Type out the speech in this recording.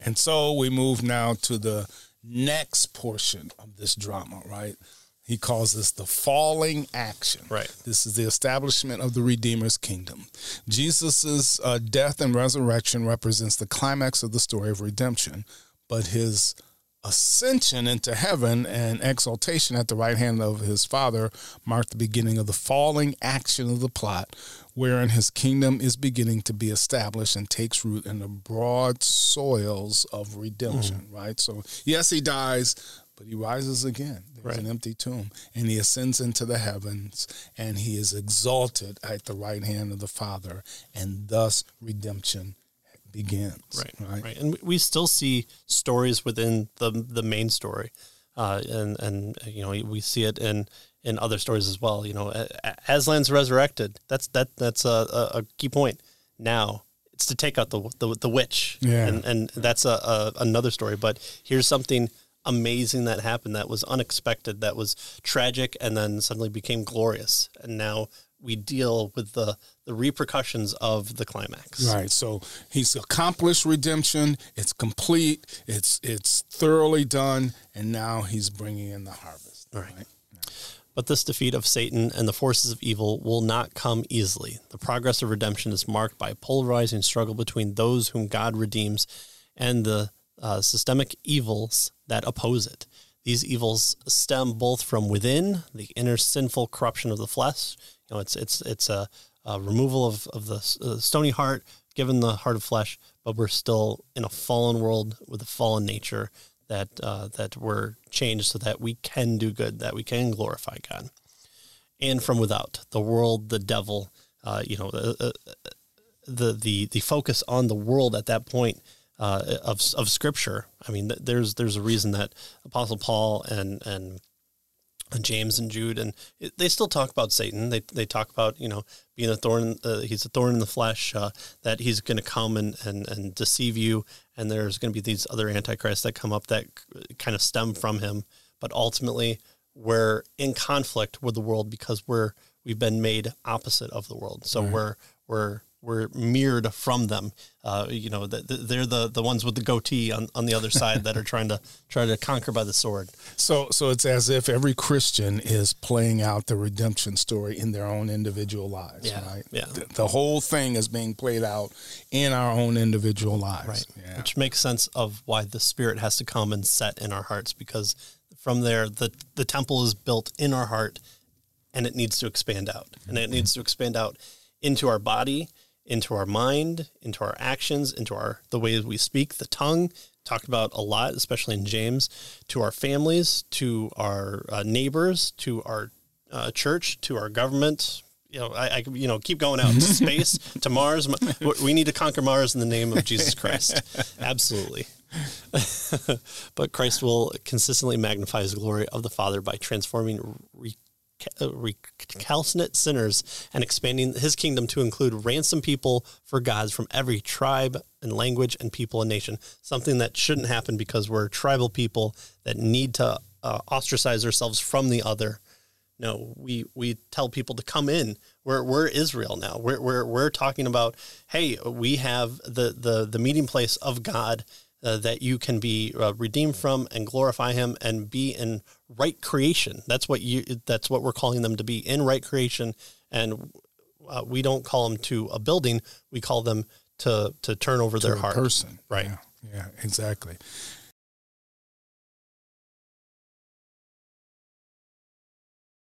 And so we move now to the next portion of this drama, right? He calls this the falling action. Right. This is the establishment of the Redeemer's kingdom. Jesus' death and resurrection represents the climax of the story of redemption, but his ascension into heaven and exaltation at the right hand of his Father mark the beginning of the falling action of the plot, wherein his kingdom is beginning to be established and takes root in the broad soils of redemption, right? So, yes, he dies, but he rises again. There's an empty tomb, and he ascends into the heavens, and he is exalted at the right hand of the Father, and thus redemption begins. Right. And we still see stories within the main story, and you know, we see it in other stories as well. You know, Aslan's resurrected. That's a key point. Now it's to take out the witch, and that's another story. But here's something amazing that happened that was unexpected, that was tragic, and then suddenly became glorious. And now we deal with the repercussions of the climax. Right. So he's accomplished redemption. It's complete. It's thoroughly done. And now he's bringing in the harvest. Right. Yeah. But this defeat of Satan and the forces of evil will not come easily. The progress of redemption is marked by a polarizing struggle between those whom God redeems and the systemic evils that oppose it. These evils stem both from within, the inner sinful corruption of the flesh. You know, it's a removal of the stony heart, given the heart of flesh, but we're still in a fallen world with a fallen nature that we're changed so that we can do good, that we can glorify God. And from without, the world, the devil, the focus on the world at that point of Scripture. I mean, there's a reason that Apostle Paul and James and Jude, and they still talk about Satan. They talk about, you know, being a thorn. He's a thorn in the flesh. That he's going to come and deceive you. And there's going to be these other antichrists that come up that kind of stem from him. But ultimately, we're in conflict with the world because we've been made opposite of the world. So we're mirrored from them. They're the ones with the goatee on the other side that are trying to conquer by the sword. So it's as if every Christian is playing out the redemption story in their own individual lives, right? Yeah. The whole thing is being played out in our own individual lives. Right. Yeah. Which makes sense of why the Spirit has to come and set in our hearts, because from there, the temple is built in our heart, and it needs to expand out. And it needs to expand out into our body, into our mind, into our actions, into the way we speak, the tongue, talked about a lot, especially in James, to our families, to our neighbors, to our church, to our government. You know, I keep going out to space, to Mars. We need to conquer Mars in the name of Jesus Christ. Absolutely. But Christ will consistently magnify his glory of the Father by transforming recalcitrant sinners and expanding his kingdom to include ransomed people for God from every tribe and language and people and nation. Something that shouldn't happen because we're tribal people that need to ostracize ourselves from the other. No, we tell people to come in. We're Israel now. We're talking about, hey, we have the meeting place of God that you can be redeemed from and glorify him and be in right creation. That's what we're calling them to be, in right creation. And we don't call them to a building. We call them to turn over their heart. Person. Right. Yeah, exactly.